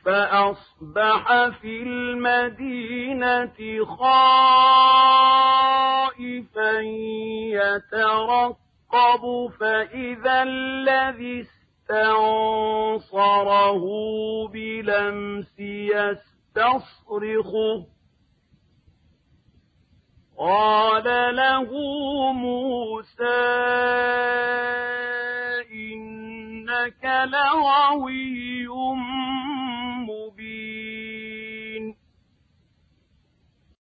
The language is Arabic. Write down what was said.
فأصبح في المدينة خائفا يترقب فإذا الذي استنصره بلمس يستصرخه قال له موسى إنك لغوي